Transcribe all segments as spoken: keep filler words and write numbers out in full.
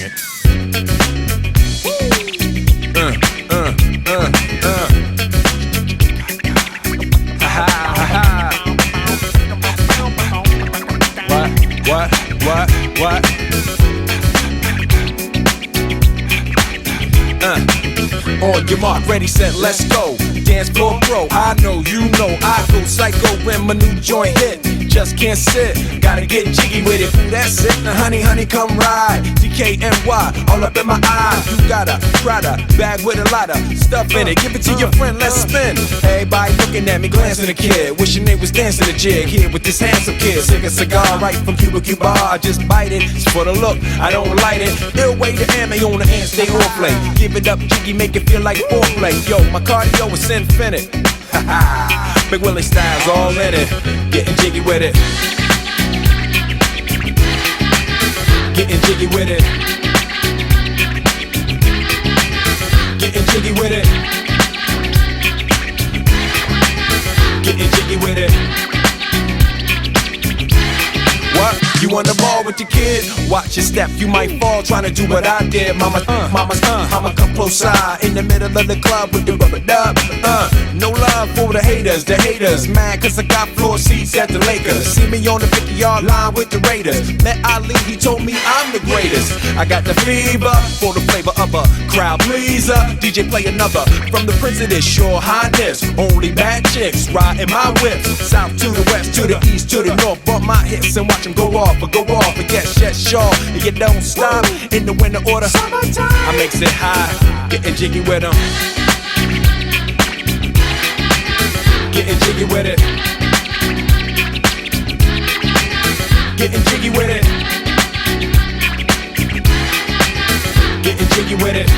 it. Uh, uh, uh, uh. Ha ha ha ha. What, what, what, what? Uh. On your mark, ready, set, let's go. Dance floor bro, I know, you know, I go psycho when my new joint hit. Just can't sit, gotta get jiggy with it. That's it, now honey, honey, come ride. D K N Y, all up in my eyes. You got a Prada bag with a lot of stuff in it. Give it to your friend, let's spin. Everybody looking at me, glancing a kid. Wishing they was dancing a jig here with this handsome kid. Sick a cigar right from Cuba Cuba. I just bite it, it's for the look, I don't light it. Ill way to ammo on the hand, stay on play. Give it up, jiggy, make it feel like foreplay. Yo, my cardio is infinite. Ha ha, Big Willie style's all in it. Getting jiggy with it. Getting jiggy with it. Getting jiggy with it. Getting jiggy with it. What? You on the ball with your kid? Watch your step, you might fall trying to do what I did. Mama, uh, mama, uh, mama, come close side in the middle of the club with the rubber dub. Uh, no love for the haters, the haters mad cause I got floor seats at the Lakers. See me on the fifty yard line with the Raiders. Met Ali, he told me I'm the greatest. I got the fever for the flavor of a crowd pleaser. D J play another from the Prince of this Your Highness. Only bad chicks riding my whips. South to the west, to the east, to the north. Bump my hips and watch them go off. But go off and get shit sure. And you don't stop in the winter order. I makes it high, getting jiggy with them. Getting jiggy with it. Getting jiggy with it. Getting jiggy with it.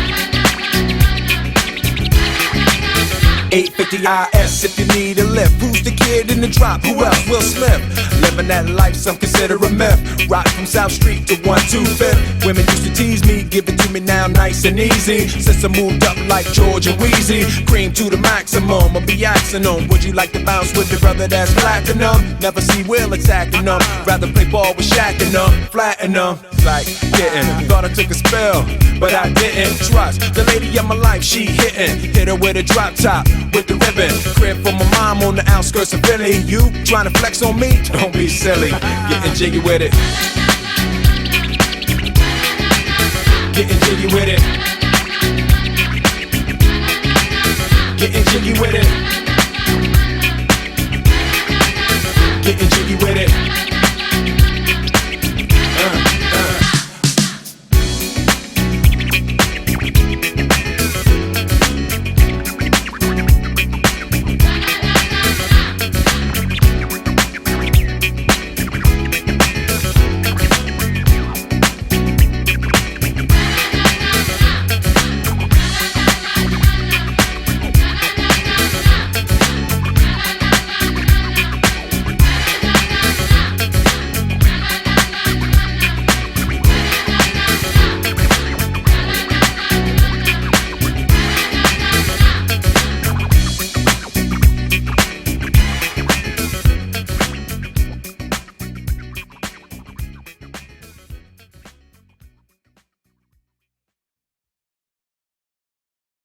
eight fifty I S if you need a lift. Who's the kid in the drop? Who else? Will Smith. Living that life some consider a myth. Rock from South Street to one two fifth. Women used to tease me, give it to me now nice and easy. Since I moved up like George and Wheezy, cream to the maximum, I'll be asking them. Would you like to bounce with the brother that's platinum? Never see Will attacking them. Rather play ball with Shaq and them, flatten them. Like getting, thought I took a spell, but I didn't trust the lady of my life. She hitting, hit her with a drop top with the ribbon. Crib for my mom on the outskirts of Philly. You trying to flex on me? Don't be silly. Getting jiggy with it. Getting jiggy with it. Getting jiggy with it. Getting jiggy with it.